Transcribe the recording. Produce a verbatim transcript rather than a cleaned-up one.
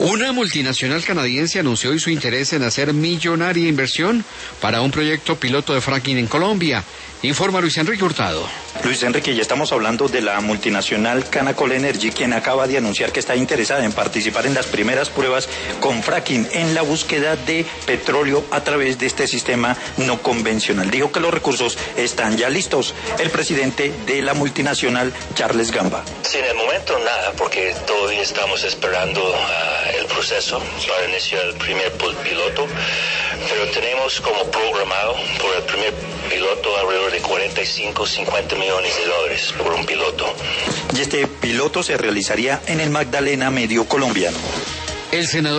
Una multinacional canadiense anunció hoy su interés en hacer millonaria inversión para un proyecto piloto de fracking en Colombia. Informa Luis Enrique Hurtado. Luis Enrique, ya estamos hablando de la multinacional Canacol Energy, quien acaba de anunciar que está interesada en participar en las primeras pruebas con fracking en la búsqueda de petróleo a través de este sistema no convencional. Dijo que los recursos están ya listos. El presidente de la multinacional, Charles Gamba. Sí, en el momento nada, porque todavía estamos esperando uh, el proceso para iniciar el primer piloto, pero tenemos como programado por el primer piloto alrededor de cuarenta y cinco, cincuenta millones de dólares por un piloto. Y este piloto se realizaría en el Magdalena Medio colombiano. El senador